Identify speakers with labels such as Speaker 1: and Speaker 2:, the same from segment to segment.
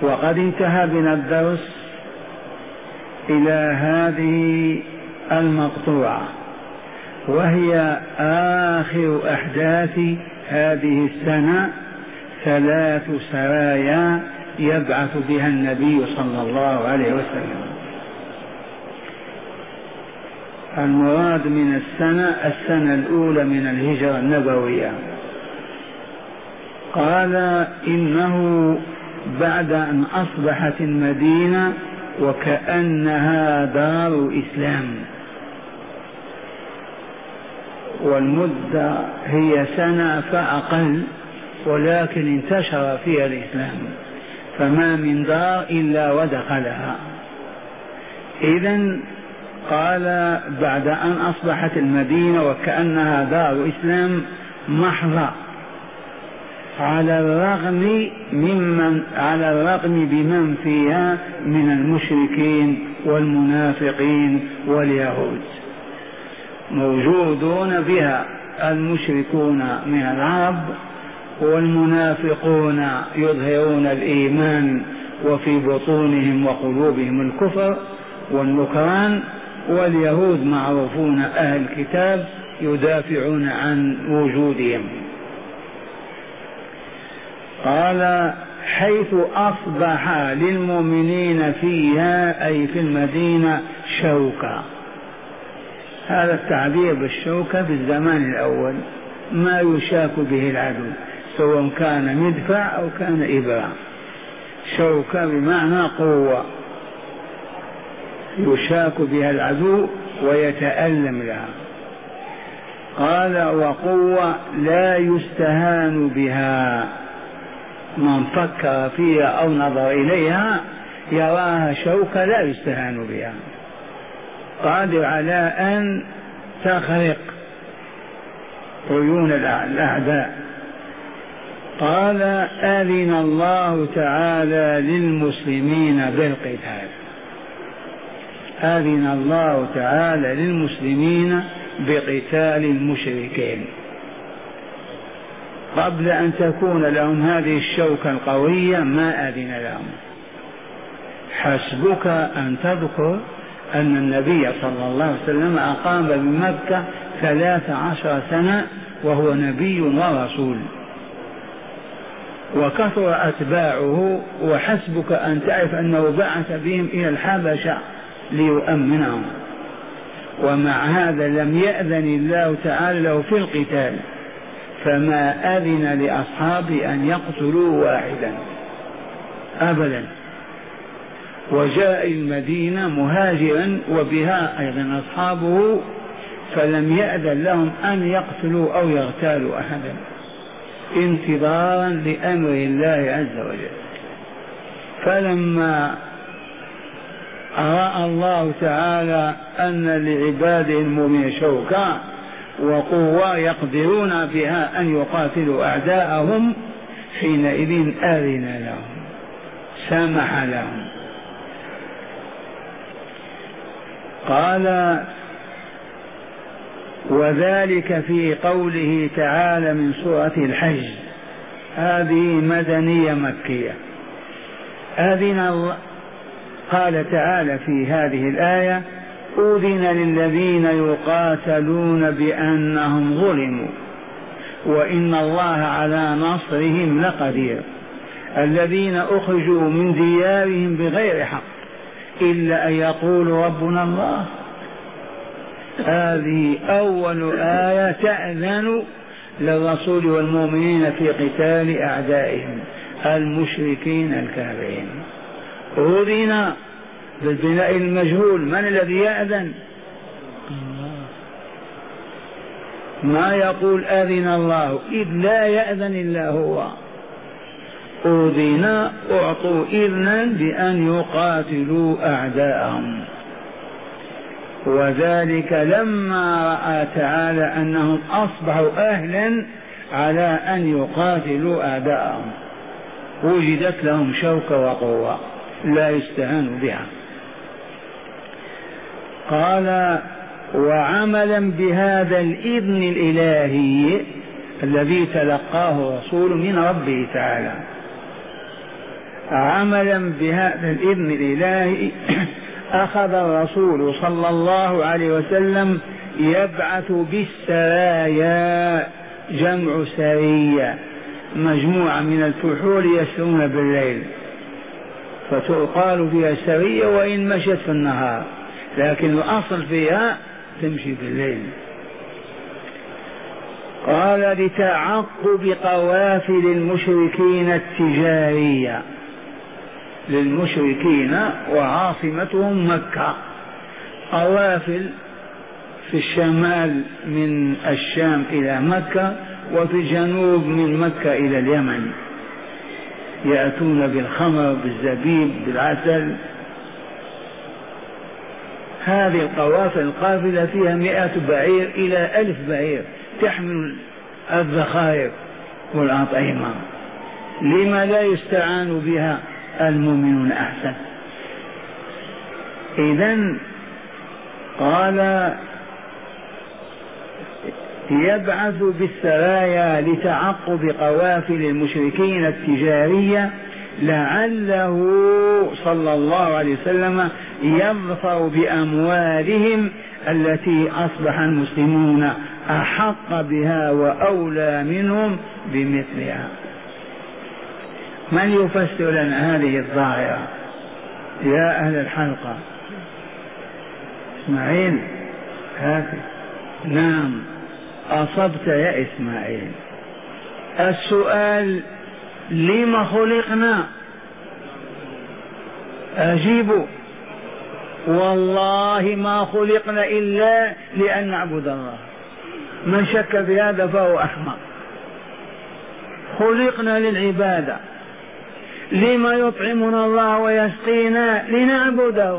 Speaker 1: وقد انتهى بنا الدرس إلى هذه المقطوعة، وهي آخر أحداث هذه السنة، 3 سرايا يبعث بها النبي صلى الله عليه وسلم. المراد من السنة الأولى من الهجرة النبوية. قال إنه بعد أن أصبحت المدينة وكأنها دار إسلام، والمدة هي سنة فأقل، ولكن انتشر فيها الإسلام، فما من دار إلا ودخلها. إذن قال بعد أن أصبحت المدينة وكأنها دار إسلام محضة، على الرغم بمن فيها من المشركين والمنافقين واليهود، موجودون بها المشركون من العرب، والمنافقون يظهرون الإيمان وفي بطونهم وقلوبهم الكفر والنكران، واليهود معروفون أهل الكتاب يدافعون عن وجودهم. قال حيث أصبح للمؤمنين فيها أي في المدينة شوكة. هذا التعبير بالشوكة في الزمان الأول ما يشاك به العدو، سواء كان مدفع أو كان إبرة. شوكة بمعنى قوة يشاك بها العدو ويتألم لها. قال وقوة لا يستهان بها، من فكر فيها أو نظر إليها يراها شوكة لا يستهان بها، قادر على أن تخرق عيون الأعداء. قال أذن الله تعالى للمسلمين بالقتال، أذن الله تعالى للمسلمين بقتال المشركين قبل أن تكون لهم هذه الشوكة القوية، ما أذن لهم. حسبك أن تذكر أن النبي صلى الله عليه وسلم أقام بمكة 13 سنة وهو نبي ورسول، وكثر أتباعه، وحسبك أن تعرف أنه بعث بهم إلى الحبشة ليؤمنهم، ومع هذا لم يأذن الله تعالى له في القتال، فما أذن لأصحابه أن يقتلوا واحدا أبدا. وجاء المدينة مهاجرا وبها أيضا أصحابه، فلم يأذن لهم أن يقتلوا أو يغتالوا أحدا، انتظارا لأمر الله عز وجل. فلما رأى الله تعالى أن لعباده المؤمنين شوكة وقوة يقدرون بها أن يقاتلوا أعداءهم، حينئذ أذن لهم، سمح لهم. قال وذلك في قوله تعالى من سورة الحج، هذه مدنية مكية. أذن الله، قال تعالى في هذه الآية أذن للذين يقاتلون بأنهم ظلموا وإن الله على نصرهم لقدير، الذين أخرجوا من ديارهم بغير حق إلا أن يقولوا ربنا الله. هذه أول آية تأذن للرسول والمؤمنين في قتال أعدائهم المشركين الكافرين. أذن بالبناء المجهول، من الذي يأذن؟ ما يقول أذن الله، إذ لا يأذن إلا هو. أذن، أعطوا إذنا بأن يقاتلوا أعداءهم، وذلك لما رأى تعالى أنهم أصبحوا أهلا على أن يقاتلوا أعداءهم، وجدت لهم شوكة وقوة لا يستهان بها. قال وعملا بهذا الإذن الإلهي الذي تلقاه رسول من ربه تعالى، عملا بهذا الإذن الإلهي أخذ الرسول صلى الله عليه وسلم يبعث بالسرايا، جمع سرية، مجموعة من الفحول يسرون بالليل، فتقال فيها سرية وإن مشت في النهار، لكن الأصل فيها تمشي بالليل. قال لتعقب قوافل المشركين التجارية، للمشركين وعاصمتهم مكة، قوافل في الشمال من الشام إلى مكة، وفي الجنوب من مكة إلى اليمن، يأتون بالخمر بالزبيب بالعسل. هذه القوافل القافلة فيها 100 بعير إلى 1000 بعير تحمل الذخائر والأطعمة، لما لا يستعان بها المؤمنون أحسن؟ إذن قال يبعث بالسرايا لتعقب قوافل المشركين التجارية لعله صلى الله عليه وسلم يظفر بأموالهم التي أصبح المسلمون أحق بها وأولى منهم بمثلها. من يفسر لنا هذه الظاهرة يا أهل الحلقة؟ إسماعيل هذا. نعم أصبت يا إسماعيل. السؤال لما خلقنا؟ أجيبوا. والله ما خلقنا إلا لأن نعبد الله، من شك في هذا فهو أحمق. خلقنا للعبادة. لما يطعمنا الله ويسقينا؟ لنعبده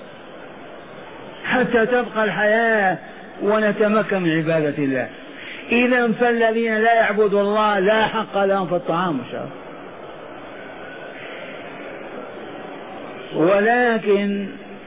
Speaker 1: حتى تبقى الحياة ونتمكن من عبادة الله. إذا فالذين لا يعبدوا الله لا حق لهم في الطعام والشراب. ولكن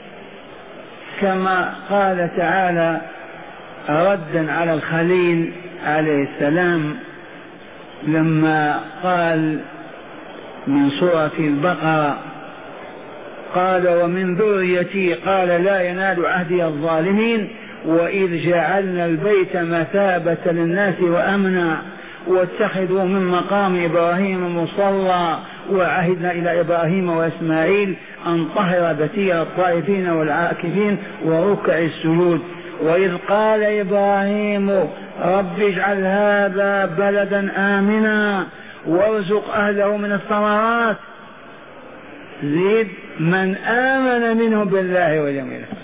Speaker 1: كما قال تعالى ردا على الخليل عليه السلام لما قال من سورة البقرة قال ومن ذريتي قال لا ينال عهدي الظالمين وإذ جعلنا البيت مثابة للناس وأمنا واتخذوا من مقام إبراهيم مصلى وعهدنا إلى إبراهيم وإسماعيل أن طهر بيتي الطائفين والعاكفين وركع السجود وإذ قال إبراهيم رب اجعل هذا بلدا آمنا وارزق أهله من الثمرات زيد من آمن منه بالله واليوم الآخر.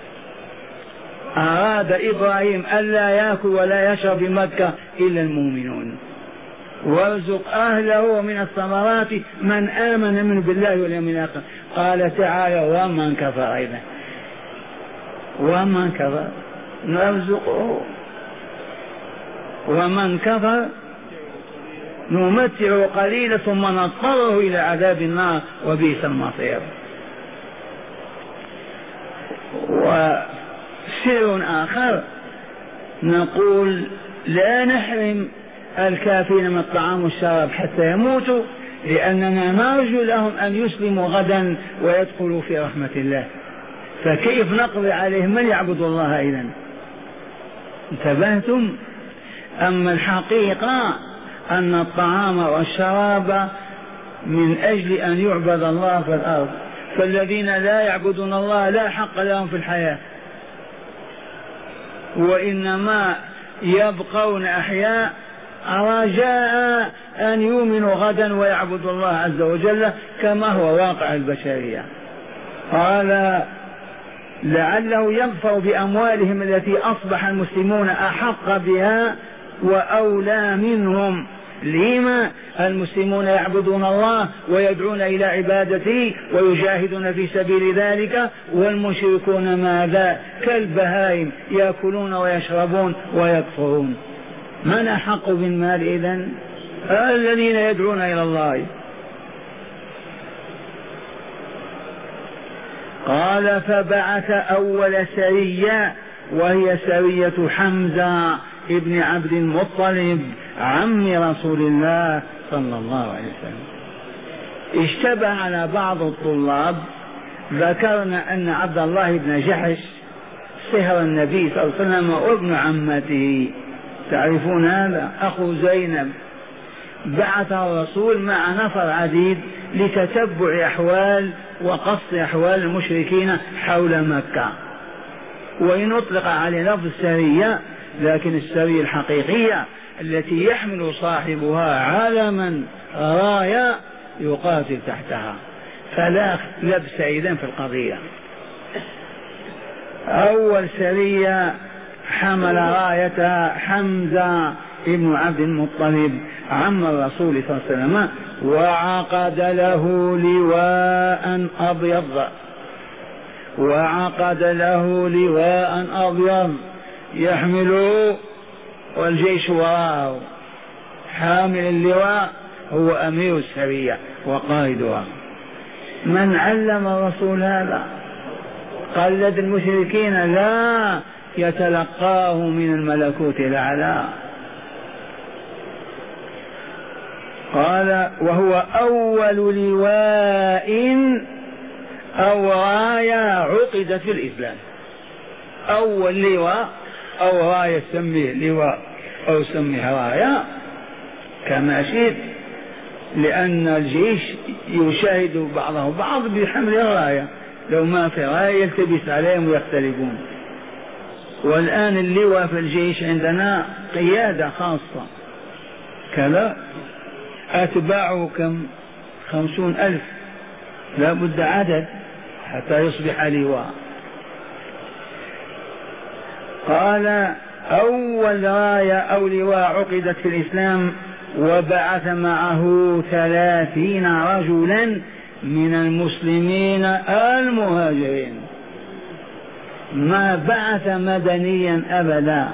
Speaker 1: أراد إبراهيم ألا يأكل ولا يشرب بمكة إلا المؤمنون، وارزق أهله من الثمرات من آمن منه بالله واليوم الآخر. قال تعالى ومن كفر أيضا، ومن كفر نرزقه ومن كفر نمتعه قليلا ثم نضطره إلى عذاب النار وبئس المصير. وسر آخر نقول لا نحرم الكافرين من الطعام والشراب حتى يموتوا، لأننا نرجو لهم أن يسلموا غدا ويدخلوا في رحمة الله، فكيف نقضي عليهم من يعبد الله إذن؟ انتبهتم؟ أما الحقيقة أن الطعام والشراب من أجل أن يعبد الله في الأرض، فالذين لا يعبدون الله لا حق لهم في الحياة، وإنما يبقون أحياء رجاء أن يؤمنوا غدا ويعبدوا الله عز وجل كما هو واقع البشرية. قال لعله يظفر بأموالهم التي أصبح المسلمون أحق بها وأولى منهم. لما المسلمون يعبدون الله ويدعون إلى عبادته ويجاهدون في سبيل ذلك، والمشركون ماذا؟ كالبهائم يأكلون ويشربون ويكفرون. من أحق بالمال إذن؟ الذين يدعون إلى الله. قال فبعث أول سرية وهي سرية حمزة ابن عبد المطلب عم رسول الله صلى الله عليه وسلم اشتبه على بعض الطلاب، ذكرنا أن عبد الله بن جحش سهر النبي صلى الله عليه وسلم وابن عمته، تعرفون هذا، أخو زينب. بعث الرسول مع نفر عديد لتتبع أحوال وقص أحوال المشركين حول مكة، وإن أطلق عليه لفظ السرية، لكن السرية الحقيقية التي يحمل صاحبها علما راية يقاتل تحتها، فلا لبس إذن في القضية. أول سرية حمل راية حمزة ابن عبد المطلب عم الرسول صلى الله عليه وسلم، وعقد له لواء أبيض، وعقد له لواء أبيض يحمله والجيش وراءه. حامل اللواء هو أمير السرية وقائدها. من علم الرسول هذا؟ قلد المشركين؟ لا، يتلقاه من الملكوت الأعلى. قال وهو أول لواء أو راية عقدت في الإسلام. أول لواء أو راية، سميه لواء أو سميها راية كما شئت، لأن الجيش يشاهد بعضه بعض بحمل الراية، لو ما في راية يلتبس عليهم ويختلفون. والآن اللواء في الجيش عندنا قيادة خاصة كذا، أتباعه كم؟ 50,000، لا بد عدد حتى يصبح لواء. قال أول راية أو لواء عقدت في الإسلام، وبعث معه 30 رجلا من المسلمين المهاجرين. ما بعث مدنيا أبدا،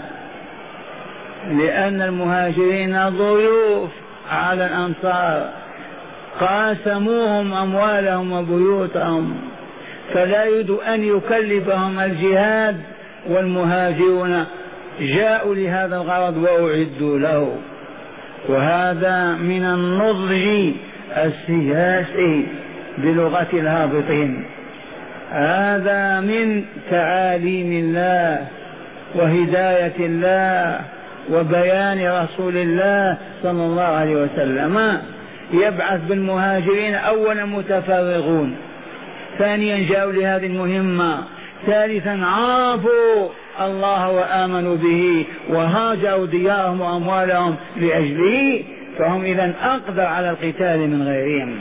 Speaker 1: لأن المهاجرين ضيوف على الأنصار، قاسموهم أموالهم وبيوتهم، فلا يريد أن يكلفهم الجهاد، والمهاجرون جاءوا لهذا الغرض وأعدوا له. وهذا من النضج السياسي بلغة الهابطين، هذا من تعاليم الله وهداية الله وبيان رسول الله صلى الله عليه وسلم. يبعث بالمهاجرين أولا متفرغون، ثانيا جاءوا لهذه المهمة، ثالثا عرفوا الله وآمنوا به وهاجروا ديارهم وأموالهم لأجله، فهم إذن أقدر على القتال من غيرهم.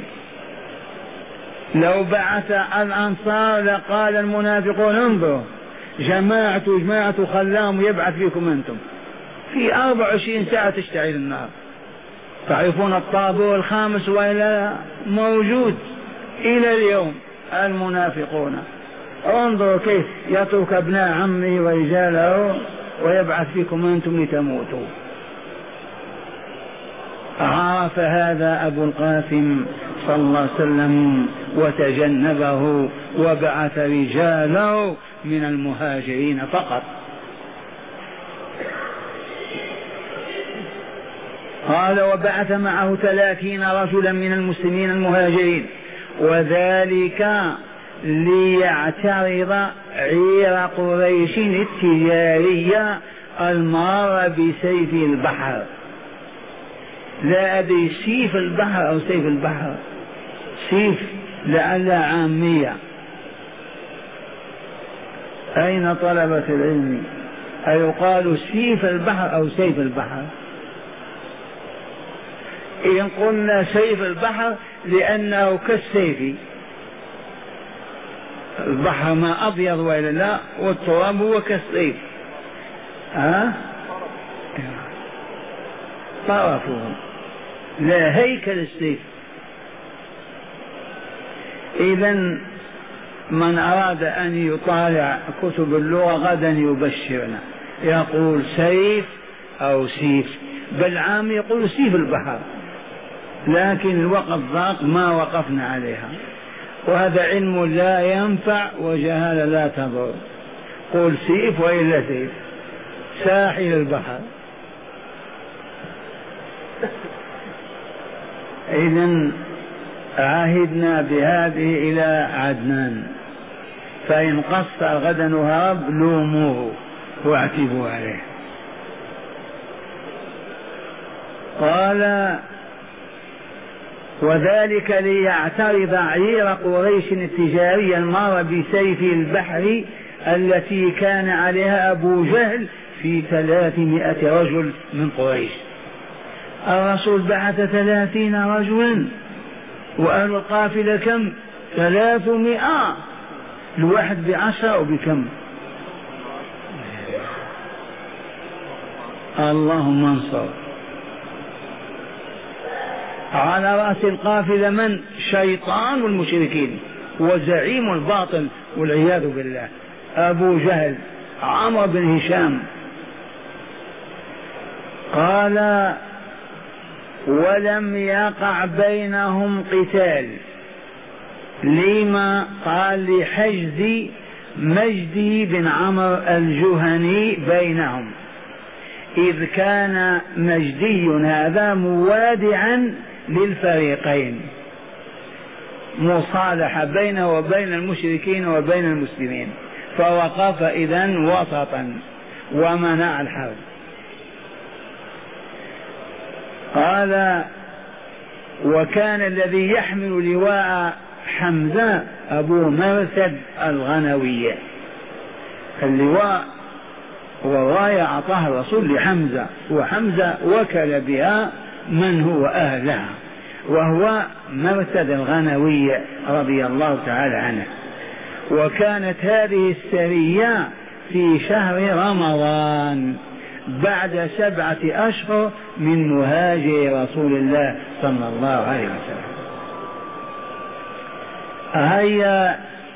Speaker 1: لو بعث الأنصار لقال المنافقون انظروا جماعة خلاهم يبعث فيكم أنتم، في 24 ساعة تشتعل النار. تعرفون الطابور الخامس وإلى موجود إلى اليوم المنافقون. انظروا كيف يترك ابناء عمه ورجاله ويبعث فيكم أنتم لتموتوا. عرف هذا أبو القاسم صلى الله عليه وسلم وتجنبه، وبعث رجاله من المهاجرين فقط. قال وبعث معه 30 رجلا من المسلمين المهاجرين، وذلك ليعترض عير قريش التجارية المارة بسيف البحر. لا أدري سيف البحر أو سيف البحر، سيف لعل عامية. أين طلبة العلم؟ أيقال سيف البحر أو سيف البحر؟ إن قلنا سيف البحر لأنه كالسيف، البحر ما أبيض وإلا لا، والتراب هو كالسيف، طرفه لا هيكل السيف. إذن من أراد أن يطالع كتب اللغة غدا يبشرنا، يقول سيف أو سيف، بل عام يقول سيف البحر، لكن الوقت ضاق ما وقفنا عليها، وهذا علم لا ينفع وجهالة لا تضر. قل سيف وإلا سيف، ساحل البحر. إذن عهدنا بهذه إلى عدنان، فإن قصر غدا وهرب لوموه واعتبوا عليه. قال وذلك ليعترض عير قريش التجارية المار بسيف البحر التي كان عليها أبو جهل في 300 رجل من قريش. الرسول بعث 30 رجلا وأهل القافلة كم؟ 300. الواحد ب10 وبكم؟ اللهم انصر. على رأس القافلة من؟ شيطان والمشركين وزعيم الباطل والعياذ بالله أبو جهل عمرو بن هشام. قال ولم يقع بينهم قتال. لما؟ قال لحجز مجدي بن عمرو الجهني بينهم، إذ كان مجدي هذا موادعا للفريقين، مصالحة بينه وبين المشركين وبين المسلمين، فوقف إذن وسطا ومنع الحرب. قال وكان الذي يحمل لواء حمزة أبو مرثد الغنوي. اللواء والراية أعطاها الرسول لحمزة، وحمزة وكل بها من هو أهلها، وهو مرثد الغنوي رضي الله تعالى عنه. وكانت هذه السرية في شهر رمضان بعد 7 أشهر من مهاجر رسول الله صلى الله عليه وسلم. هيا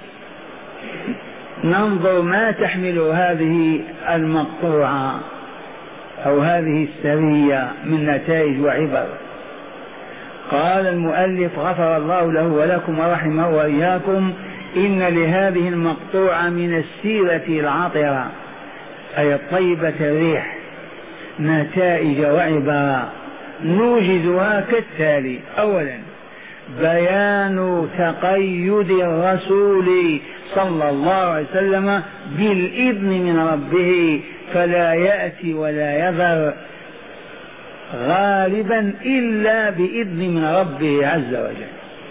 Speaker 1: ننظر ما تحمل هذه المقطوعة أو هذه السرية من نتائج وعبر. قال المؤلف غفر الله له ولكم ورحمه وإياكم: إن لهذه المقطوعة من السيرة العطرة أي الطيبة الريح نتائج وعبر نوجزها كالتالي: أولا بيان تقيد الرسول صلى الله عليه وسلم بالإذن من ربه، فلا يأتي ولا يذر غالبا إلا بإذن من ربه عز وجل.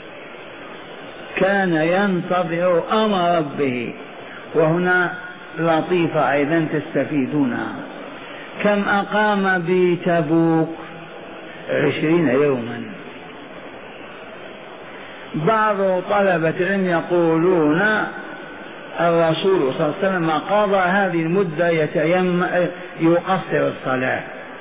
Speaker 1: كان ينتظر أمر ربه. وهنا لطيفة أيضا تستفيدونها: كم أقام بتبوك؟ 20 يوما. بعض طلبة العلم يقولون الرسول صلى الله عليه وسلم قضى هذه المدة يقصر الصلاة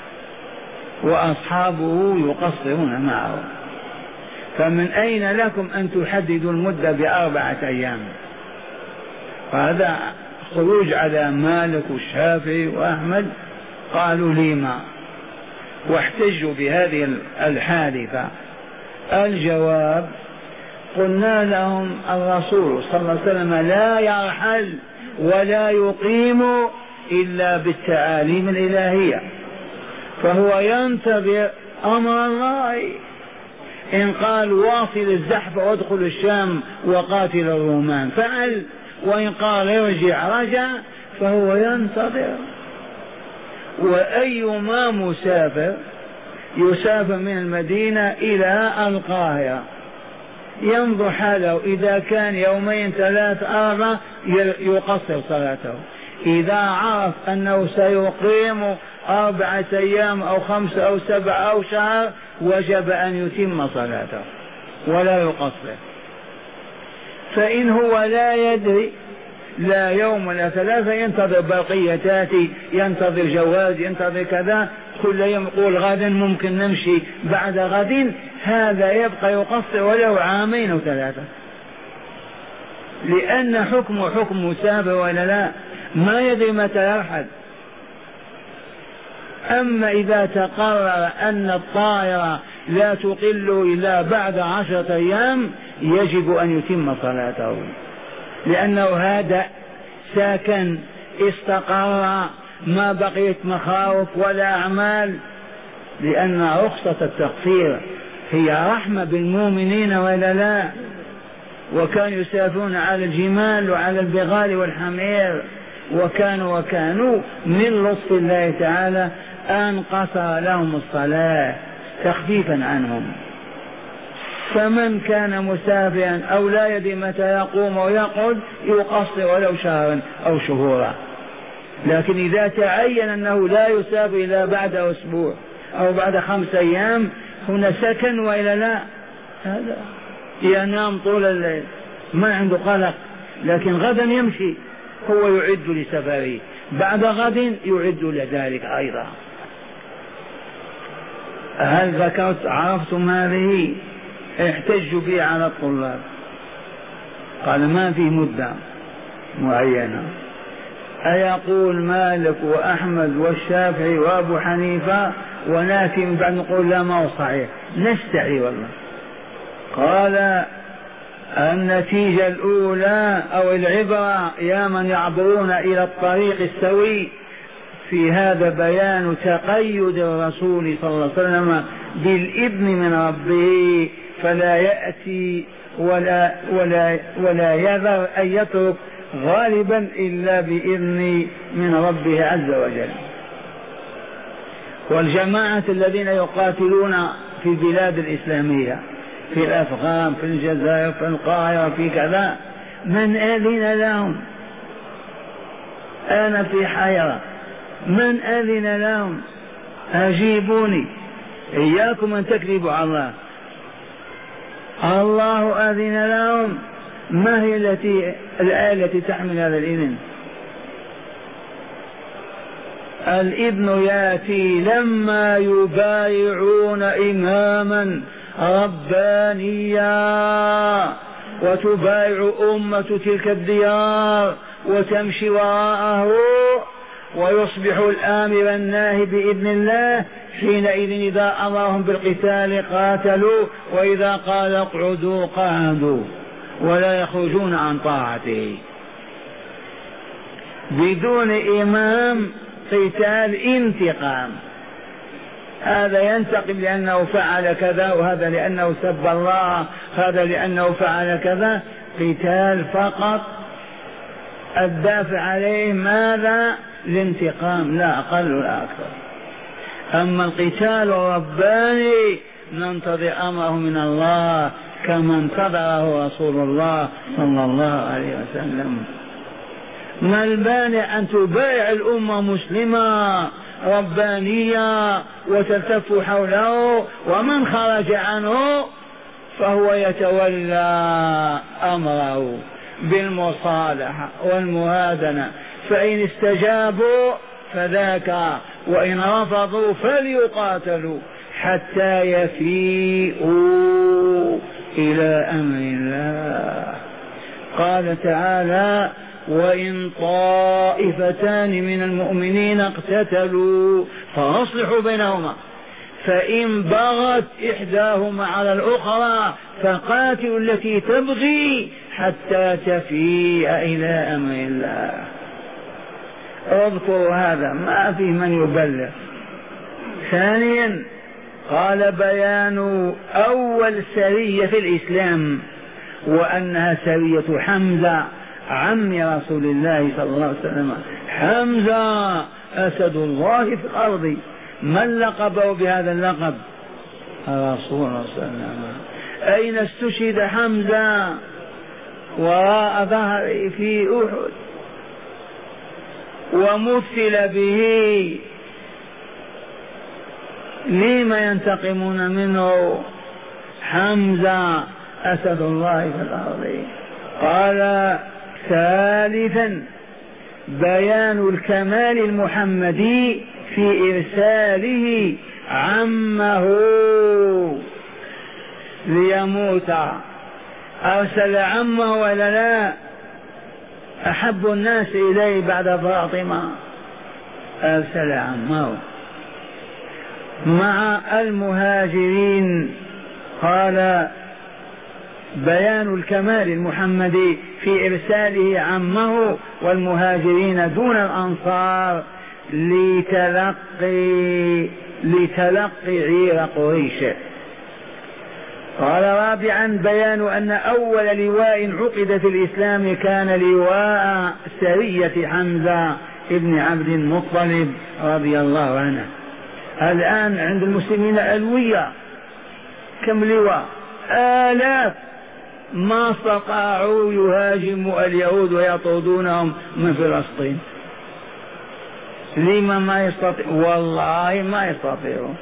Speaker 1: وأصحابه يقصرون معه، فمن أين لكم أن تحددوا المدة ب4 أيام؟ وهذا خروج على مالك والشافعي وأحمد. قالوا لما؟ واحتجوا بهذه الحادثة. الجواب: قلنا لهم الرسول صلى الله عليه وسلم لا يرحل ولا يقيم إلا بالتعاليم الإلهية، فهو ينتظر أمر الله. إن قال واصل الزحف وادخل الشام وقاتل الرومان فعل، وإن قال ارجع رجع، فهو ينتظر. وأيما مسافر يسافر من المدينة إلى القاهرة ينظر حاله، إذا كان 2 3 4 يقصر صلاته، إذا عرف أنه سيقيم 4 أيام أو 5 أو 7 أو شهر وجب أن يتم صلاته ولا يقصر. فإن هو لا يدري، لا يوم ولا 3، ينتظر بقية تاتي، ينتظر جواز، ينتظر كذا، كل يوم يقول غدا ممكن نمشي بعد غد، هذا يبقى يقصر ولو 2 أو 3، لأن حكمه حكم مسافر ولا لا، ما يدري متى يرحل. أما إذا تقرر أن الطائرة لا تقل إلا بعد 10 أيام يجب أن يتم صلاته، لأنه هذا ساكن استقر، ما بقيت مخاوف ولا أعمال، لأن رخصة التقصير هي رحمة بالمؤمنين وإلا لا؟ وكانوا يسافرون على الجمال وعلى البغال والحمير، وكانوا من لطف الله تعالى أن قصر لهم الصلاة تخفيفا عنهم. فمن كان مسافرا أو لا يدري متى يقوم ويقعد يقصر ولو شهرا أو شهورا، لكن إذا تعين أنه لا يسافر إلا بعد أسبوع أو بعد 5 أيام هنا سكن وإلا لا؟ هذا ينام طول الليل ما عنده قلق، لكن غدا يمشي، هو يعد لسفره، بعد غد يعد لذلك أيضا. هل ذكرت عرفتم هذه؟ احتجوا بها على الطلاب. قال ما في مدة معينة. أيقول مالك وأحمد والشافعي وأبو حنيفة وناتي من بعد نقول لا ما هو صحيح، نستحي والله. قال النتيجة الأولى أو العبرة يا من يعبرون إلى الطريق السوي في هذا بيان تقيد الرسول صلى الله عليه وسلم بالإذن من ربه، فلا يأتي ولا يذر أن يترك غالبا إلا بإذن من ربه عز وجل. والجماعة الذين يقاتلون في البلاد الإسلامية في الأفغان في الجزائر في القاهرة في كذا، من أذن لهم؟ أنا في حيرة، من أذن لهم؟ أجيبوني، إياكم أن تكذبوا على الله. الله أذن لهم. ما هي الآية التي تحمل هذا الإذن؟ الإذن يأتي لما يبايعون إماما ربانيا وتبايع أمة تلك الديار وتمشي وراءه ويصبح الآمر الناهي بإذن الله، حينئذ إذا أمرهم بالقتال قاتلوا وإذا قال اقعدوا قعدوا ولا يخرجون عن طاعته. بدون إمام قتال انتقام، هذا ينتقم لأنه فعل كذا، وهذا لأنه سب الله، هذا لأنه فعل كذا. قتال فقط الدافع عليه ماذا؟ الانتقام، لا أقل ولا أكثر. أما القتال الرباني ننتظر أمره من الله كما انتظره رسول الله صلى الله عليه وسلم. ما البانع أن تبايع الأمة مسلمة ربانية وتلتف حوله، ومن خرج عنه فهو يتولى أمره بالمصالحة والمهادنة، فإن استجابوا فذاك، وإن رفضوا فليقاتلوا حتى يفيئوا إلى أمر الله. قال تعالى وإن طائفتان من المؤمنين اقتتلوا فأصلحوا بينهما، فإن بغت إحداهما على الأخرى فقاتلوا التي تبغي حتى تفيء إلى أمر الله. اذكروا هذا، ما في من يبلغ. ثانيا قال بيان أول سرية في الإسلام، وأنها سرية حمزة عم رسول الله صلى الله عليه وسلم. حمزة أسد الله في الأرض، من لقبه بهذا اللقب؟ الرسول صلى الله عليه وسلم. أين استشهد حمزة؟ وراء ظهره في أحد، ومثل به. لما ينتقمون منه؟ حمزة أسد الله في الأرض. قال ثالثا بيان الكمال المحمدي في إرساله عمه ليموت. أرسل عمه ولا لا؟ أحب الناس إليه بعد فاطمة، أرسل عمه مع المهاجرين. قال بيان الكمال المحمدي في إرساله عمه والمهاجرين دون الأنصار لتلقي عير قريش. قال رابعا بيان أن أول لواء عقد في الإسلام كان لواء سرية حمزة ابن عبد المطلب رضي الله عنه. الآن عند المسلمين ألوية، كم لواء؟ آلاف، ما استطاعوا يهاجموا اليهود ويطردونهم من فلسطين. لما ما يستطيع؟ والله ما يستطيعون.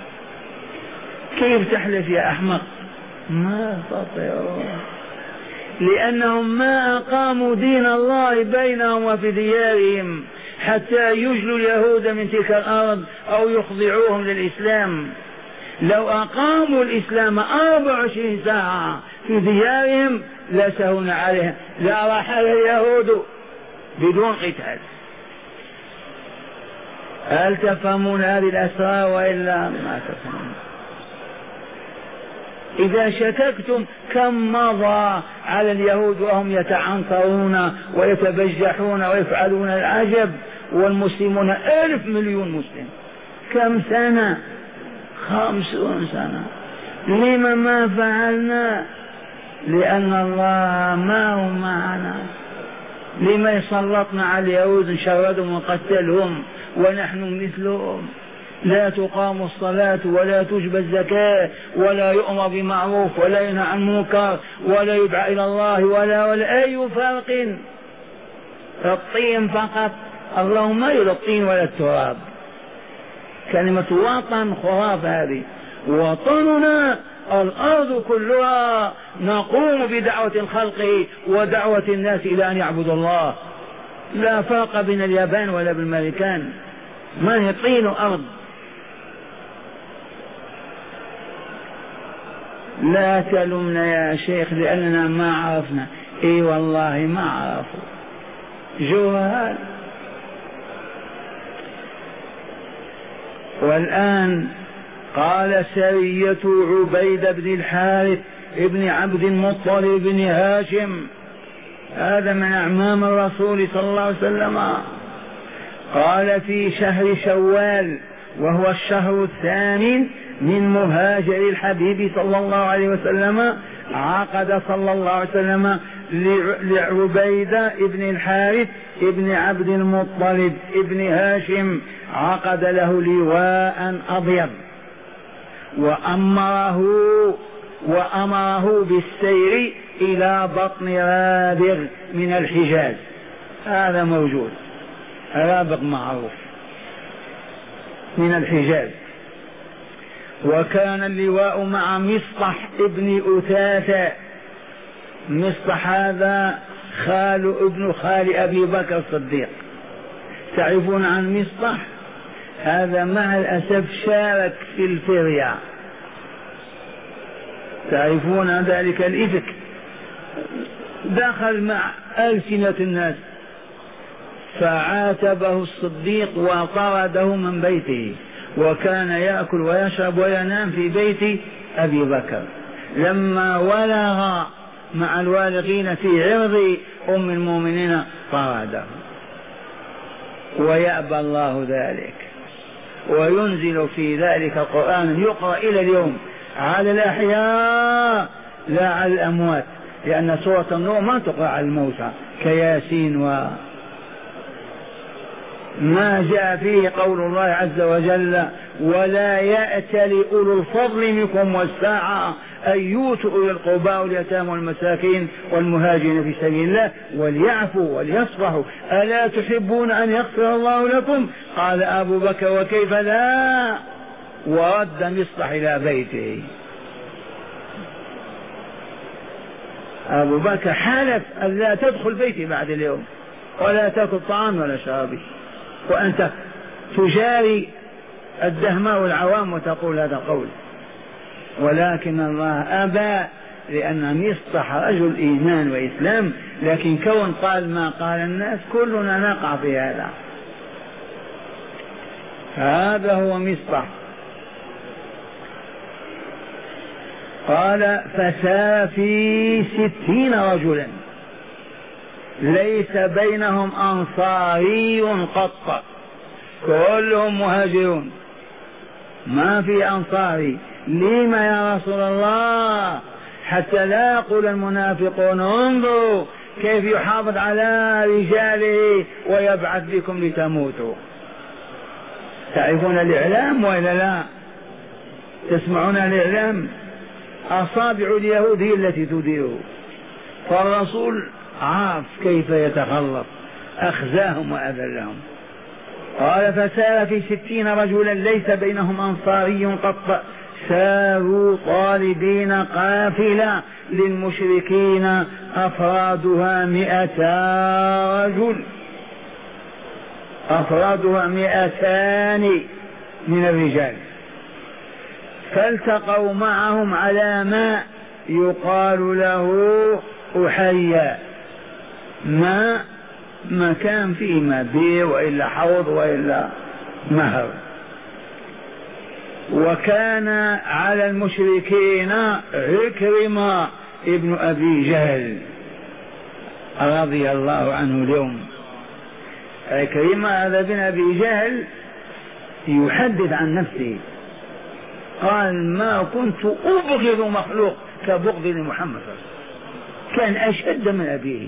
Speaker 1: كيف تحلف يا أحمق؟ ما يستطيعون، لأنهم ما أقاموا دين الله بينهم وفي ديارهم حتى يجلوا اليهود من تلك الأرض أو يخضعوهم للإسلام. لو أقاموا الإسلام 24 ساعة في ديارهم لسهون عليهم، لا رحل اليهود بدون قتال. هل تفهمون هذه الأسرار وإلا ما تفهمون؟ إذا شككتم كم مضى على اليهود وهم يتعنطرون ويتبجحون ويفعلون العجب، والمسلمون 1,000 مليون مسلم. كم سنة؟ 50 سنة. لما ما فعلنا؟ لأن الله ما هو معنا. لما يسلطنا على اليهود نشردهم ونقتلهم ونحن مثلهم؟ لا تقام الصلاة ولا تجبى الزكاة ولا يؤمر بمعروف ولا ينهى عن منكر ولا يدعى إلى الله ولا أي فرق. الطين فقط. اللهم ما يريد الطين ولا التراب. كلمة وطن خرافة هذه. وطننا الأرض كلها، نقوم بدعوة الخلق ودعوة الناس إلى أن يعبدوا الله. لا فرق بين اليابان ولا بالأمريكان، ما هي طين أرض. لا تلمنا يا شيخ لأننا ما عرفنا. اي والله ما عرفوا، جهال. والآن قال سرية عبيد بن الحارث ابن عبد المطلب بن هاشم، هذا من أعمام الرسول صلى الله عليه وسلم. قال في شهر شوال وهو الشهر الثامن من مهاجر الحبيب صلى الله عليه وسلم، عقد صلى الله عليه وسلم لعبيدة ابن الحارث ابن عبد المطلب ابن هاشم، عقد له لواء أبيض وأمره بالسير إلى بطن رابغ من الحجاز. هذا موجود، رابغ معروف من الحجاز. وكان اللواء مع مصطح ابن أثاثة. مصطح هذا ابن خال أبي بكر الصديق. تعرفون عن مصطح؟ هذا مع الأسف شارك في الفرية. تعرفون ذلك الإفك، دخل مع ألسنة الناس، فعاتبه الصديق وطرده من بيته، وكان يأكل ويشرب وينام في بيت أبي بكر. لما ولغ مع الوالغين في عرض أم المؤمنين طرده، ويأبى الله ذلك، وينزل في ذلك قرآن يقرأ إلى اليوم على الأحياء لا على الأموات، لأن سورة النور ما تقرأ على الموتى كياسين ما جاء فيه قول الله عز وجل: ولا يأتل أولو الفضل منكم والساعة أن يؤتوا أولي القربى واليتامى والمساكين والمهاجرين في سبيل الله وليعفوا وليصفحوا ألا تحبون أن يغفر الله لكم؟ قال أبو بكر: وكيف لا؟ ورد مصطح إلى بيته. أبو بكر حلف أن لا تدخل بيتي بعد اليوم ولا تأكل طعام ولا شراب، وأنت تجاري الدهماء والعوام وتقول هذا قول. ولكن الله أبى، لأن مصطح رجل إيمان وإسلام، لكن كون قال ما قال الناس كلنا نقع في هذا. هذا هو مصطح. قال: فسار في 60 رجلا ليس بينهم أنصاري قط، كلهم مهاجرون، ما في أنصاري لما يا رسول الله؟ حتى لا يقول المنافقون انظروا كيف يحافظ على رجاله ويبعث بكم لتموتوا. تعرفون الإعلام وإلا لا؟ تسمعون الإعلام؟ أصابع اليهود هي التي تديره، فالرسول عارف كيف يتخلص، أخزاهم وأذلهم. قال فسار في 60 رجلا ليس بينهم أنصاري قط، ساروا طالبين قافلة للمشركين أفرادها 200 رجل، أفرادها 200 من الرجال، فالتقوا معهم على ماء يقال له أحيا، ماء مكان فيه ما بير وإلا حوض وإلا نهر. وكان على المشركين عكرمة ابن أبي جهل رضي الله عنه اليوم. عكرمة هذا بن أبي جهل يحدث عن نفسه قال ما كنت أبغض مخلوق كبغض لمحمد، كان أشد من أبيه.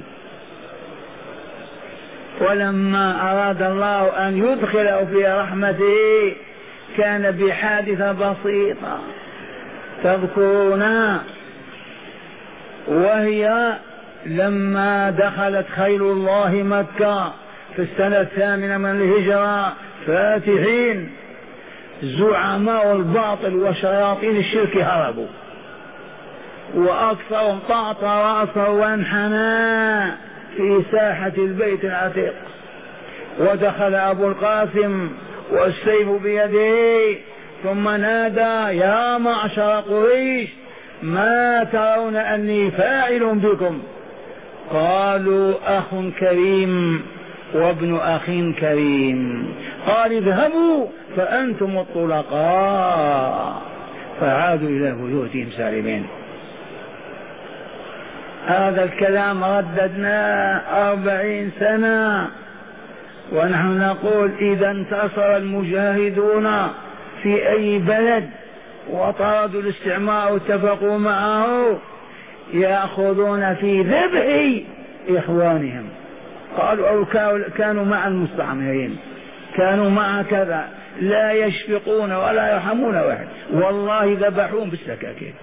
Speaker 1: ولما أراد الله أن يدخله في رحمته كان بحادثة بسيطة تذكرون، وهي لما دخلت خيل الله مكة في السنة 8 من الهجرة فاتحين، زعماء الباطل وشياطين الشرك هربوا، وأكثرهم طاط رأسه وانحنى في ساحة البيت العتيق. ودخل أبو القاسم والسيف بيده ثم نادى يا معشر قريش ما ترون أني فاعل بكم؟ قالوا أخ كريم وابن أخ كريم. قال اذهبوا فأنتم الطلقاء، فعادوا إلى بيوتهم سالمين. هذا الكلام رددناه 40 سنة ونحن نقول إذا انتصر المجاهدون في أي بلد وطردوا الاستعمار واتفقوا معه يأخذون في ذبح إخوانهم. قالوا أو كانوا مع المستعمرين، كانوا مع كذا، لا يشفقون ولا يرحمون واحد، والله ذبحوهم بالسكاكين.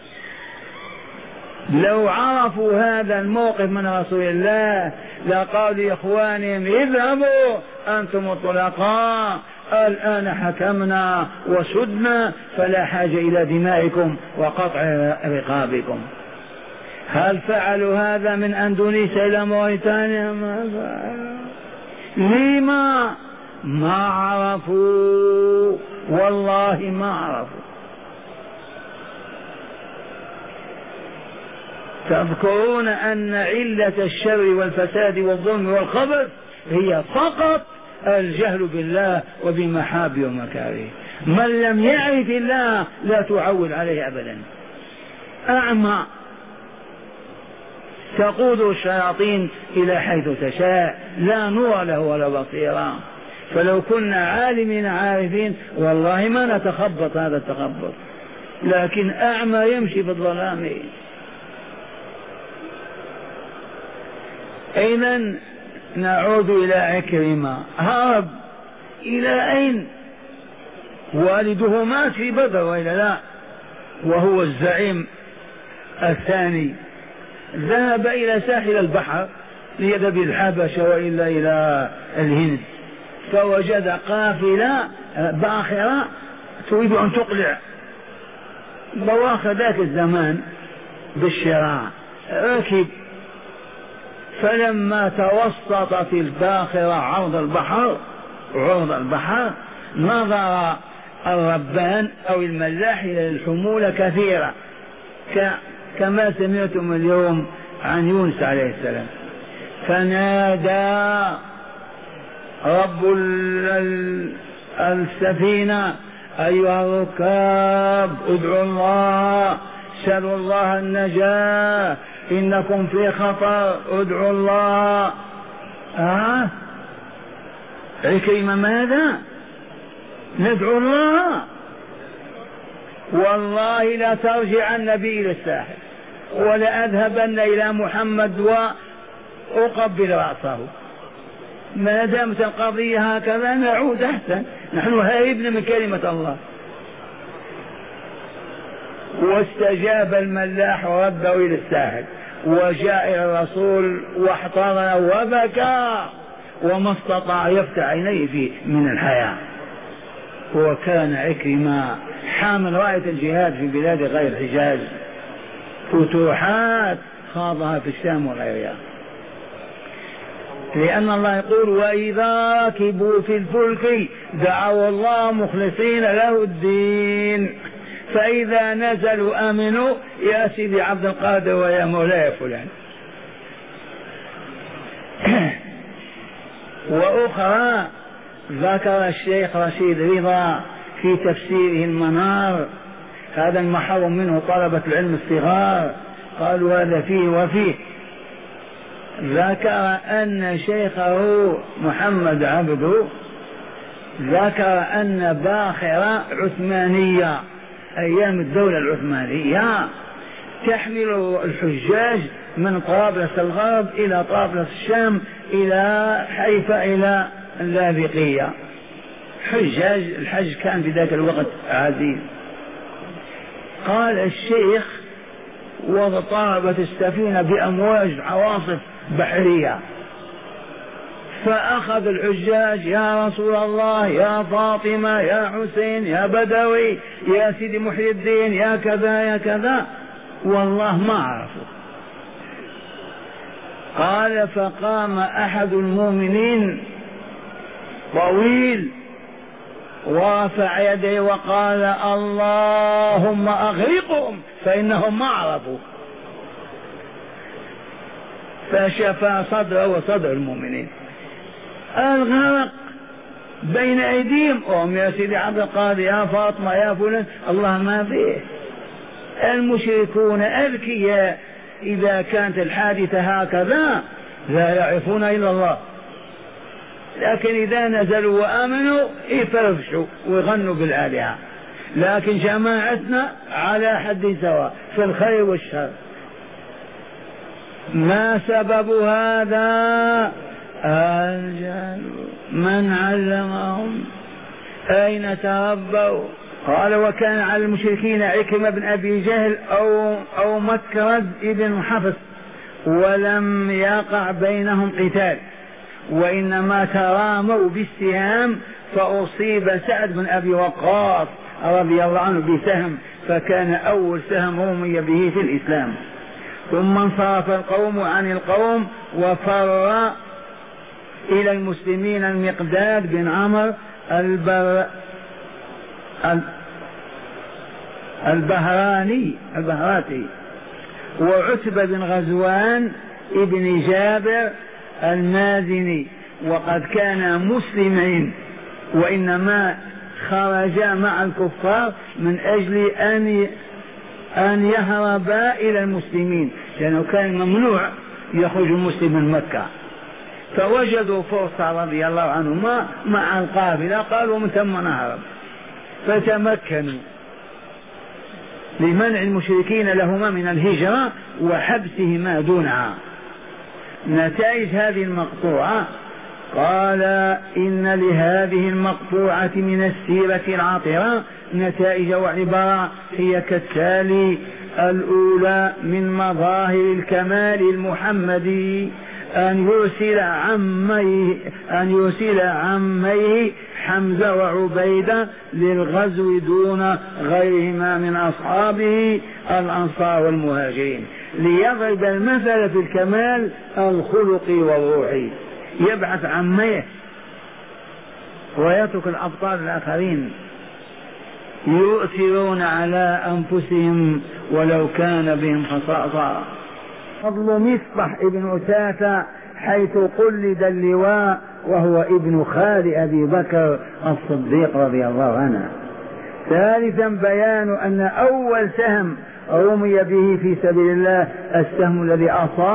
Speaker 1: لو عرفوا هذا الموقف من رسول الله لقالوا لإخوانهم اذهبوا أنتم الطلقاء، الآن حكمنا وسدنا فلا حاجة إلى دمائكم وقطع رقابكم. هل فعلوا هذا من أندونيسيا إلى موريتانيا؟ لما؟ ما عرفوا، والله ما عرفوا. تذكرون أن علة الشر والفساد والظلم والخبث هي فقط الجهل بالله وبمحابه ومكاره. من لم يعرف الله لا تعول عليه أبدا، أعمى تقود الشياطين إلى حيث تشاء، لا نور له ولا بصيرة. فلو كنا عالمين عارفين والله ما نتخبط هذا التخبط، لكن أعمى يمشي في الظلام. إذن نعود إلى عكرمة، هرب إلى أين؟ والده مات في بدر وإلا لا، وهو الزعيم الثاني. ذهب إلى ساحل البحر ليذهب إلى الحبشة وإلا إلى الهند، فوجد قافلة باخرة تريد أن تقلع، بواخر ذاك الزمان بالشراع، ركب. فلما توسطت الباخرة عرض البحر نظر الربان أو الملاح إلى الحمولة كثيرة كما سمعتم اليوم عن يونس عليه السلام، فنادى رب السفينة أيها الركاب ادعوا الله، سلوا الله النجاة، إنكم في خطر، ادعوا الله. عكرمة ماذا؟ ندعو الله. والله لا ترجعن بي إلى الساحل ولأذهبن إلى محمد وأقبل رأسه. ما دامت القضية هكذا نعود أحسن، نحن هاربنا من كلمة الله. واستجاب الملاح ورده إلى الساحل، وجاء إلى الرسول واحتضن وبكى وما استطاع يفتح عينيه فيه من الحياة. وكان عكرمة حامل راية الجهاد في بلاد غير الحجاز، فتوحات خاضها في الشام وغيرها، لأن الله يقول وإذا ركبوا في الفلك دعوا الله مخلصين له الدين، فإذا نزلوا آمنوا يا سيدي عبد القادر ويا مولاي فلان. وأخرى ذكر الشيخ رشيد رضا في تفسيره المنار، هذا المحروم منه طلبة العلم الصغار قالوا هذا فيه وفيه، ذكر أن شيخه محمد عبده ذكر أن باخرة عثمانية أيام الدولة العثمانية تحمل الحجاج من طرابلس الغرب إلى طرابلس الشام إلى حيفا إلى اللاذقية. حجاج الحج كان في ذاك الوقت عزيز. قال الشيخ واضطربت السفينة بأمواج عواصف بحرية، فأخذ الحجاج يا رسول الله يا فاطمة يا حسين يا بدوي يا سيدي محي الدين يا كذا يا كذا، والله ما عرفوا. قال فقام أحد المؤمنين طويل ورفع يديه وقال اللهم أغرقهم فإنهم ما عرفوا، فشفى صدره وصدر المؤمنين. الغرق بين أيديهم يا سيدي عبد القادر يا فاطمة يا فلان، الله ما فيه. المشركون أذكياء، إذا كانت الحادثة هكذا لا يعرفون إلا الله، لكن إذا نزلوا وآمنوا يفرفشوا ويغنوا بالآلهة. لكن جماعتنا على حد سواء في الخير والشر. ما سبب هذا؟ الجهل. من علمهم؟ أين تربوا؟ قال وكان على المشركين عكرمة بن أبي جهل أو مكرد ابن حفص، ولم يقع بينهم قتال، وإنما تراموا بالسهام، فأصيب سعد بن أبي وقاص رضي الله عنه بسهم، فكان أول سهم رمي به في الإسلام. ثم انصرف القوم عن القوم وفر إلى المسلمين المقداد بن عمرو البهراتي وعتبة بن غزوان ابن جابر المازني، وقد كانا مسلمين وإنما خرجا مع الكفار من أجل أن يهربا إلى المسلمين، لأنه كان ممنوع يخرج المسلم من مكة، فوجدوا فرصة رضي الله عنهما مع القافلة، قالوا من ثم نهرب، فتمكنوا لمنع المشركين لهما من الهجرة وحبسهما دونها. نتائج هذه المقطوعة قال إن لهذه المقطوعة من السيرة العاطرة نتائج وعبارة هي كالتالي: الأولى من مظاهر الكمال المحمدي أن يرسل عميه حمزة وعبيدة للغزو دون غيرهما من أصحابه الأنصار والمهاجرين، ليضرب المثل في الكمال الخلقي والروحي. يبعث عميه ويترك الأبطال الآخرين يؤثرون على أنفسهم ولو كان بهم خصاصة. فضل مصطح ابن أساسة حيث قلد اللواء وهو ابن خال أبي بكر الصديق رضي الله عنه. ثالثا بيان أن أول سهم رمي به في سبيل الله السهم الذي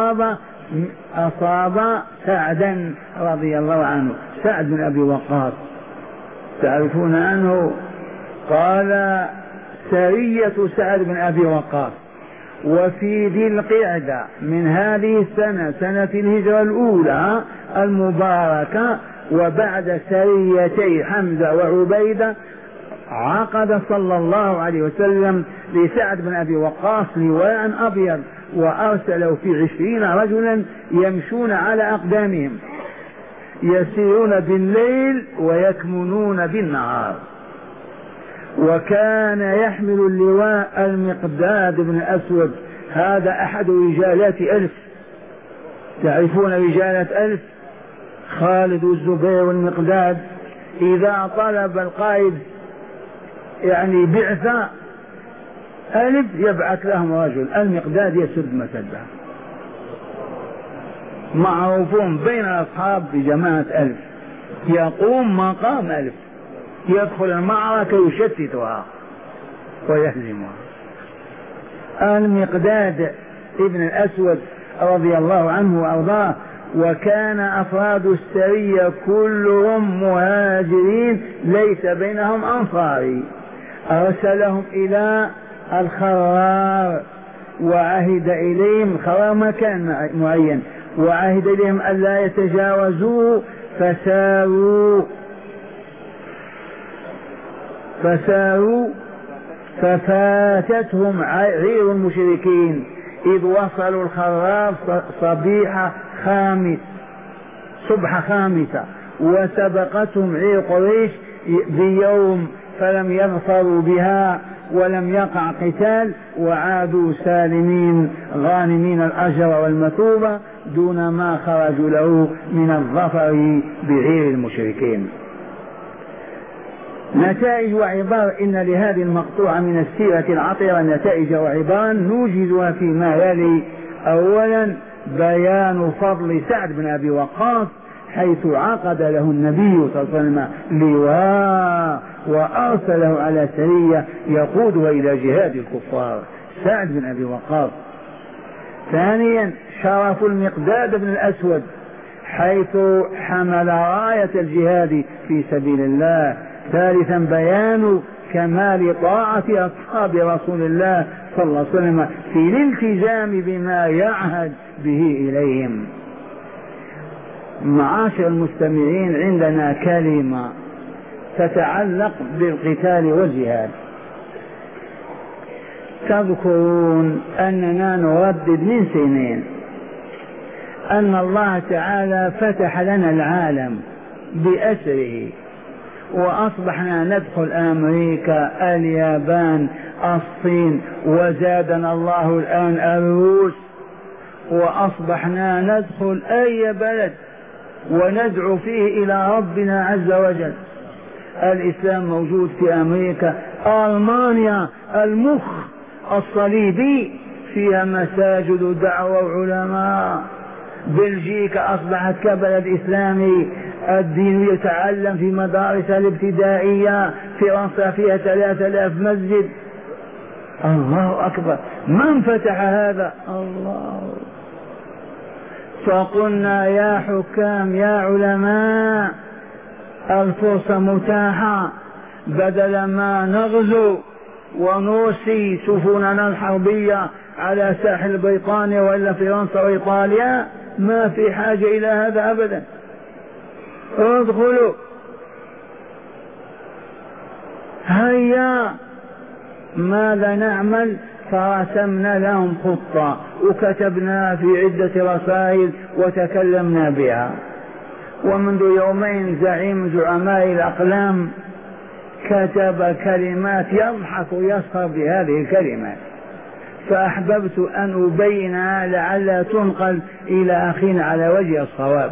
Speaker 1: أصاب سعدا رضي الله عنه، سعد بن أبي وقاص، تعرفون عنه. قال سرية سعد بن أبي وقاص. وفي ذي القعدة من هذه السنة، سنة الهجرة الأولى المباركة، وبعد سريتي حمزة وعبيدة، عقد صلى الله عليه وسلم لسعد بن أبي وقاص لواء أبيض، وأرسلوا في 20 رجلا يمشون على أقدامهم، يسيرون بالليل ويكمنون بالنهار. وكان يحمل اللواء المقداد بن الأسود، هذا أحد رجالات 1000. تعرفون رجالة 1000؟ خالد والزبير والمقداد. إذا طلب القائد يعني بعثة 1000 يبعث لهم رجل، المقداد يسد مسده، معروفون بين الأصحاب بجماعة 1000، يقوم مقام 1000، يدخل المعركة يشتتها ويهزمها. المقداد ابن الأسود رضي الله عنه وأرضاه. وكان أفراد السرية كلهم مهاجرين ليس بينهم أنصاري. أرسلهم إلى الخرار وعهد إليهم، خرار مكان معين، وعهد إليهم ألا يتجاوزوه، فساروا ففاتتهم عير المشركين إذ وصلوا الخرار صبح خامسة، وسبقتهم عير قريش بيوم، فلم يظفروا بها ولم يقع قتال، وعادوا سالمين غانمين الأجر والمثوبة دون ما خرجوا له من الظفر بعير المشركين. نتائج وعبار. إن لهذه المقطوعة من السيرة العطرة نتائج وعبار نوجدها فيما يلي. أولا بيان فضل سعد بن أبي وقاص، حيث عقد له النبي صلى الله عليه وسلم لواء وأرسله على سرية يقودها إلى جهاد الكفار، سعد بن أبي وقاص. ثانيا شرف المقداد بن الأسود، حيث حمل راية الجهاد في سبيل الله. ثالثا بيان كمال طاعة أصحاب رسول الله صلى الله عليه وسلم في الالتزام بما يعهد به إليهم. معاشر المستمعين، عندنا كلمة تتعلق بالقتال والجهاد. تذكرون أننا نردد من سنين أن الله تعالى فتح لنا العالم بأسره، وأصبحنا ندخل أمريكا، اليابان، الصين، وزادنا الله الآن الروس، وأصبحنا ندخل أي بلد وندعو فيه إلى ربنا عز وجل. الإسلام موجود في أمريكا، ألمانيا المخ الصليبي فيها مساجد دعوة وعلماء. بلجيكا أصبحت كبلد إسلامي، الدين يتعلم في مدارس الابتدائية. فرنسا فيها 3000 مسجد. الله أكبر، من فتح هذا؟ الله. فقلنا يا حكام يا علماء، الفرصة متاحة، بدل ما نغزو ونرسي سفننا الحربية على ساحل بريطانيا وإلا فرنسا وإيطاليا، ما في حاجة إلى هذا أبدا. ادخلوا، هيا ماذا نعمل؟ فرسمنا لهم خطة وكتبنا في عدة رسائل وتكلمنا بها. ومنذ يومين زعيم زعماء الأقلام كتب كلمات يضحك ويسخر بهذه الكلمات، فأحببت أن أبينها لعل تنقل إلى أخينا على وجه الصواب.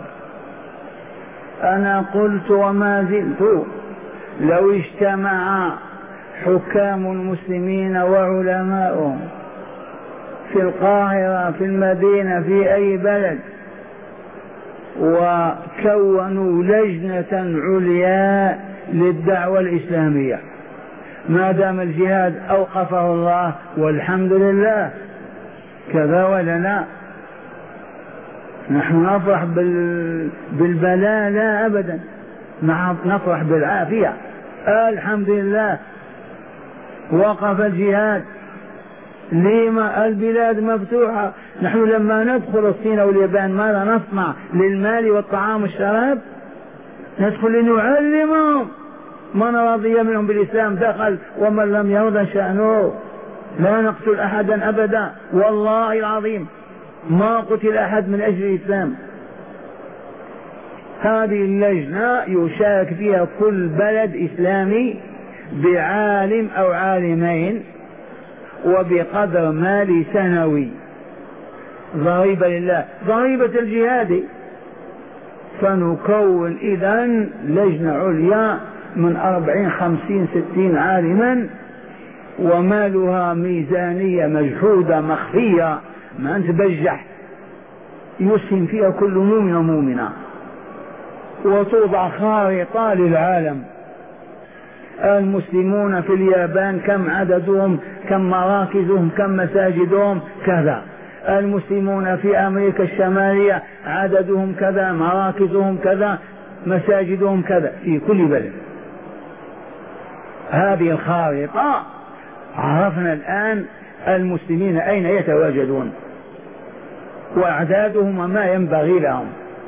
Speaker 1: أنا قلت وما زلت، لو اجتمع حكام المسلمين وعلماؤهم في القاهرة في المدينة في أي بلد وكونوا لجنة عليا للدعوة الإسلامية، ما دام الجهاد أوقفه الله والحمد لله، كذا ولا لا؟ نحن نفرح بالبلاء؟ لا أبدا، نفرح بالعافية الحمد لله. وقف الجهاد. لما البلاد مفتوحة؟ نحن لما ندخل الصين واليابان ماذا نصنع للمال والطعام والشراب؟ ندخل لنعلمهم. من رضي منهم بالإسلام دخل، ومن لم يرضى شأنه. لا نقتل أحدا أبدا، والله العظيم ما قتل أحد من أجل الإسلام. هذه اللجنة يشارك فيها كل بلد إسلامي بعالم أو عالمين وبقدر مالي سنوي، ضريبة لله، ضريبة الجهاد. فنكون إذن لجنة عليا من 40 50 60 عالما، ومالها ميزانية مجحودة مخفية ما نتبجح، يسهم فيها كل مؤمن ومؤمنة، وتوضع خارطة للعالم. المسلمون في اليابان كم عددهم، كم مراكزهم، كم مساجدهم، كذا. المسلمون في أمريكا الشمالية عددهم كذا، مراكزهم كذا، مساجدهم كذا، في كل بلد. هذه الخارطة عرفنا الآن المسلمين أين يتواجدون وأعدادهم وما ينبغي لهم.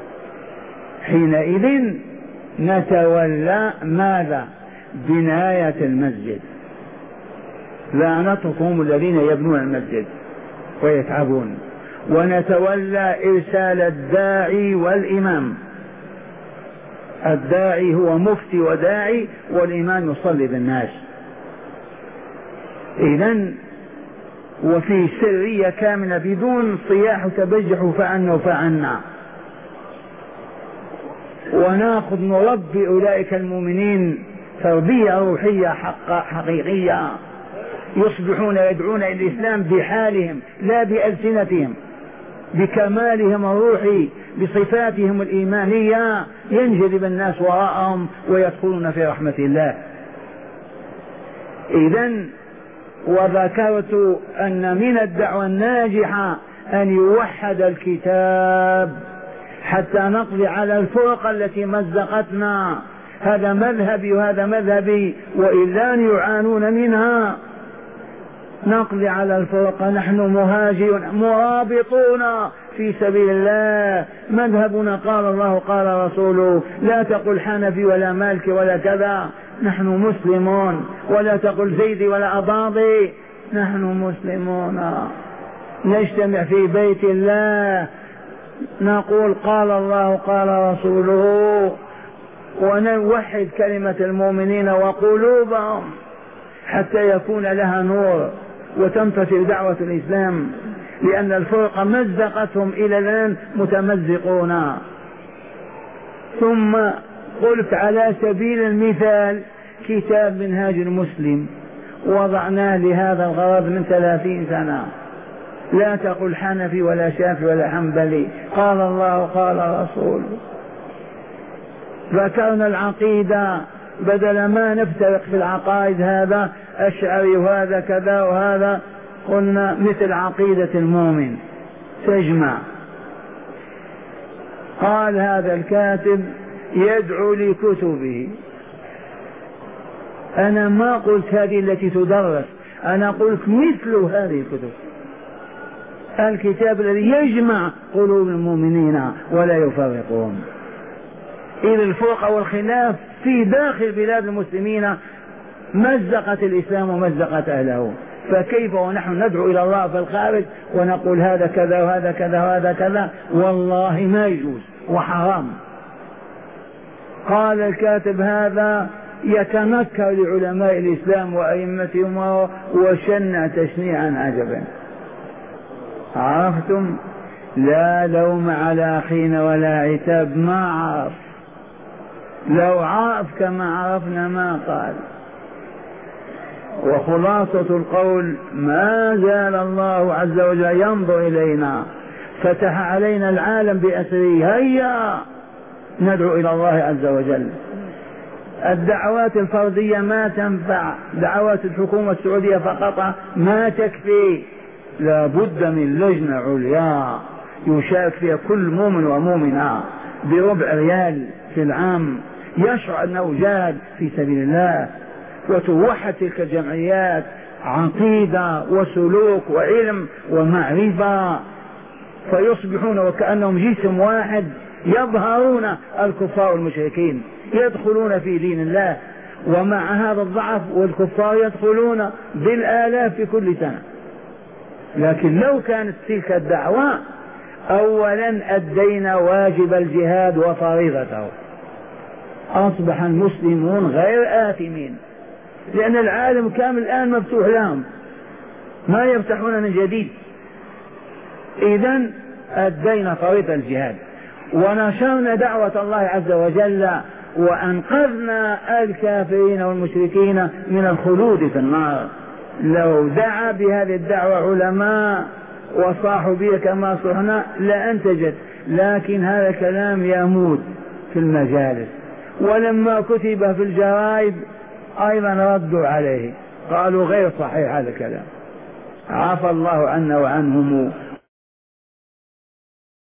Speaker 1: حينئذ نتولى ماذا؟ بناية المسجد. لا نتركهم الذين يبنون المسجد ويتعبون، ونتولى إرسال الداعي والإمام. الداعي هو مفتي وداعي، والإمام يصلي بالناس. إذن وفي سرية كاملة بدون صياح تبجح فعنا وفعنا، وناخذ نربي أولئك المؤمنين تربية روحية حقيقية، يصبحون يدعون إلى الإسلام بحالهم لا بألسنتهم، بكمالهم الروحي، بصفاتهم الإيمانية، ينجذب الناس وراءهم ويدخلون في رحمة الله. إذن وذكرت أن من الدعوة الناجحة أن يوحد الكتاب حتى نقضي على الفرق التي مزقتنا. هذا مذهبي وهذا مذهبي، وإلا يعانون منها. نقضي على الفرق. نحن مهاجرون مرابطون في سبيل الله، مذهبنا قال الله قال رسوله، لا تقل حنفي ولا مالكي ولا كذا، نحن مسلمون. ولا تقل زيدي ولا أباضي، نحن مسلمون. نجتمع في بيت الله نقول قال الله قال رسوله، ونوحد كلمة المؤمنين وقلوبهم حتى يكون لها نور وتنتشر دعوة الإسلام، لأن الفرق مزقتهم إلى الآن متمزقون. ثم قلت على سبيل المثال كتاب منهاج المسلم وضعناه لهذا الغرض من 30 سنة. لا تقل حنفي ولا شافعي ولا حنبلي، قال الله قال رسوله. ذكرنا العقيدة، بدل ما نفترق في العقائد، هذا أشعري وهذا كذا وهذا، قلنا مثل عقيدة المؤمن تجمع. قال هذا الكاتب يدعو لكتبه. أنا ما قلت هذه التي تدرس، أنا قلت مثل هذه الكتب، الكتاب الذي يجمع قلوب المؤمنين ولا يفرقهم. إذ الفرق والخلاف في داخل بلاد المسلمين مزقت الإسلام ومزقت أهله، فكيف ونحن ندعو إلى الله في الخارج ونقول هذا كذا وهذا كذا وهذا كذا؟ والله ما يجوز وحرام. قال الكاتب هذا يتنكر لعلماء الإسلام وأئمتهم وشنع تشنيعا عجبا. عرفتم؟ لا لوم على أخينا ولا عتاب، ما عرف. لو عرف كما عرفنا ما قال. وخلاصة القول ما زال الله عز وجل ينظر إلينا، فتح علينا العالم بأسره، هيا ندعو إلى الله عز وجل. الدعوات الفردية ما تنفع، دعوات الحكومة السعودية فقط ما تكفي، لا بد من لجنة عليا يشارك فيها كل مؤمن ومؤمنة بربع ريال في العام، يشعر أنه جاهد في سبيل الله وتوحد تلك الجمعيات عقيدة وسلوك وعلم ومعرفة، فيصبحون وكأنهم جسم واحد، يظهرون الكفار والمشركين يدخلون في دين الله، ومع هذا الضعف والكفار يدخلون بالآلاف في كل سنة. لكن لو كانت تلك الدعوة أولا أدينا واجب الجهاد وفريضته، أصبح المسلمون غير آثمين، لأن العالم كامل الآن مفتوح لهم، ما يفتحون من جديد. إذن أدينا فريضة الجهاد ونشرنا دعوة الله عز وجل، وأنقذنا الكافرين والمشركين من الخلود في النار. لو دعا بهذه الدعوة علماء وصاحوا بها كما صحنا لأنتجت، لكن هذا كلام يموت في المجالس. ولما كتب في الجرائد أيضا ردوا عليه، قالوا غير صحيح هذا الكلام. عفى الله عنا وعنهم